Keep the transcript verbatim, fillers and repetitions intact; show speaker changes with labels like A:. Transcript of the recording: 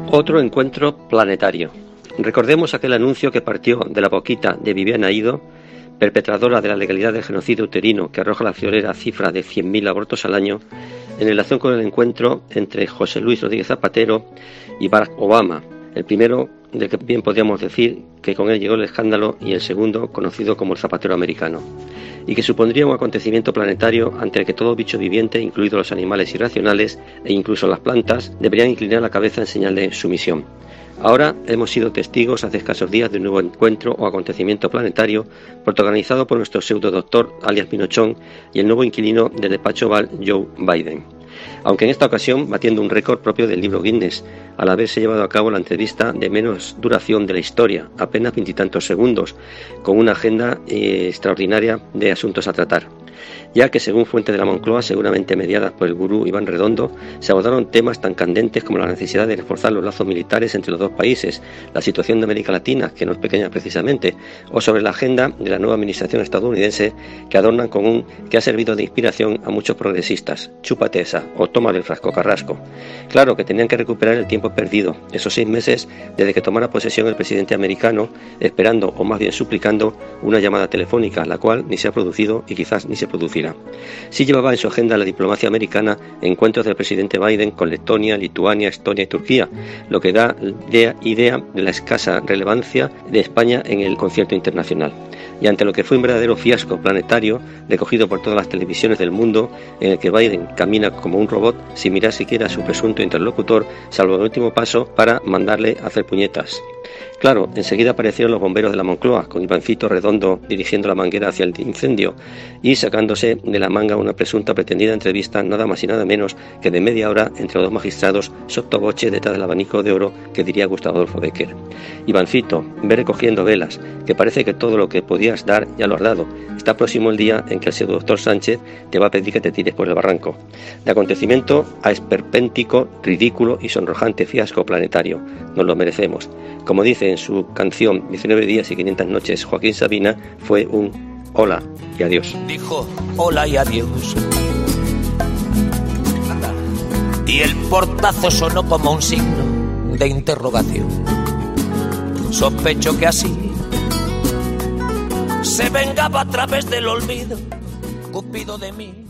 A: Otro encuentro planetario. Recordemos aquel anuncio que partió de la boquita de Viviana Ido, perpetradora de la legalidad del genocidio uterino que arroja la friolera cifra de cien mil abortos al año, en relación con el encuentro entre José Luis Rodríguez Zapatero y Barack Obama, el primero del que bien podríamos decir que con él llegó el escándalo y el segundo conocido como el Zapatero americano, y que supondría un acontecimiento planetario ante el que todo bicho viviente, incluidos los animales irracionales e incluso las plantas, deberían inclinar la cabeza en señal de sumisión. Ahora hemos sido testigos hace escasos días de un nuevo encuentro o acontecimiento planetario protagonizado por nuestro pseudo doctor alias Pinochón y el nuevo inquilino del despacho Oval Joe Biden. Aunque en esta ocasión batiendo un récord propio del libro Guinness, al haberse llevado a cabo la entrevista de menos duración de la historia, apenas veintitantos segundos, con una agenda eh, extraordinaria de asuntos a tratar, ya que según fuentes de la Moncloa, seguramente mediadas por el gurú Iván Redondo, se abordaron temas tan candentes como la necesidad de reforzar los lazos militares entre los dos países, la situación de América Latina, que no es pequeña precisamente, o sobre la agenda de la nueva administración estadounidense, que adornan con un que ha servido de inspiración a muchos progresistas. Chúpate esa, o toma del frasco carrasco. Claro que tenían que recuperar el tiempo perdido, esos seis meses desde que tomara posesión el presidente americano, esperando, o más bien suplicando, una llamada telefónica, la cual ni se ha producido y quizás ni se producirá. Sí llevaba en su agenda la diplomacia americana encuentros del presidente Biden con Letonia, Lituania, Estonia y Turquía, lo que da idea, idea de la escasa relevancia de España en el concierto internacional. Y ante lo que fue un verdadero fiasco planetario, recogido por todas las televisiones del mundo, en el que Biden camina como un robot sin mirar siquiera a su presunto interlocutor, salvo el último paso para mandarle a hacer puñetas. Claro, enseguida aparecieron los bomberos de la Moncloa, con Ivancito Redondo dirigiendo la manguera hacia el incendio y sacándose de la manga una presunta pretendida entrevista nada más y nada menos que de media hora entre los dos magistrados sottovoce detrás del abanico de oro que diría Gustavo Adolfo Bécquer. Ivancito, ve recogiendo velas, que parece que todo lo que podías dar ya lo has dado. Está próximo el día en que el pseudo doctor Sánchez te va a pedir que te tires por el barranco. De acontecimiento a esperpéntico, ridículo y sonrojante fiasco planetario. Nos lo merecemos. Como dice en su canción diecinueve días y quinientas noches Joaquín Sabina, fue un hola y adiós.
B: Dijo hola y adiós. Y el portazo sonó como un signo de interrogación. Sospecho que así se vengaba a través del olvido, Cupido de mí.